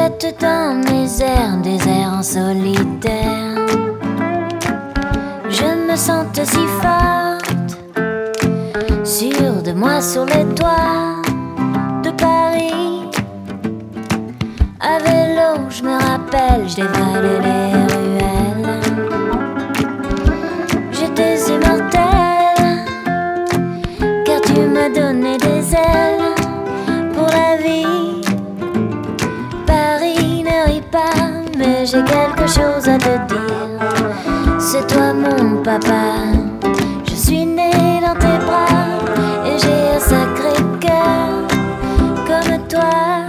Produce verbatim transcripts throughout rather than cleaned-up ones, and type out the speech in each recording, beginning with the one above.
Jette dans mes airs des airs en solitaire. Je me sentais si forte, sûre de moi sur les toits de Paris. À vélo, je me rappelle, je dévalais les ruelles. J'étais immortelle, car tu m'as donné des ailes pour la vie. Paris ne rit pas, mais j'ai quelque chose à te dire. C'est toi mon papa, je suis née dans tes bras et j'ai un sacré cœur comme toi.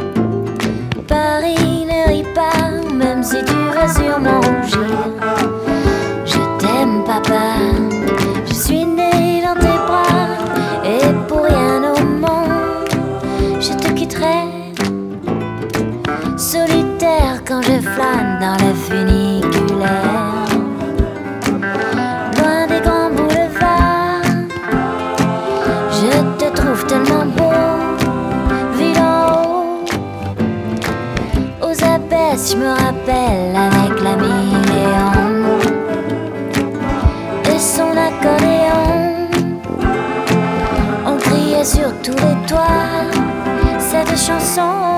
Paris ne rit pas, même si tu vas sûrement rougir. Je t'aime papa, je suis née dans tes bras et pour rien au monde je te quitterai. Solitaire quand je flâne dans le funiculaire, loin des grands boulevards, je te trouve tellement beau, vu d'en haut. Aux abesses, je me rappelle avec l'ami Léon et son accordéon. On criait sur tous les toits cette chanson.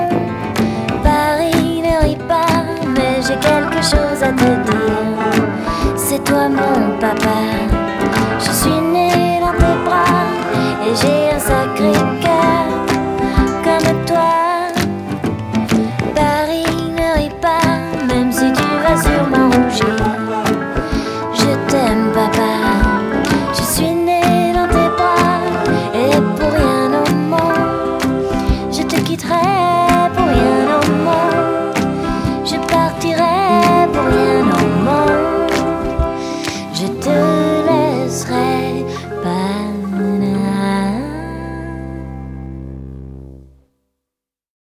Paris ne rit pas, mais j'ai quelque chose à te dire. C'est toi mon papa, je suis née dans tes bras et j'ai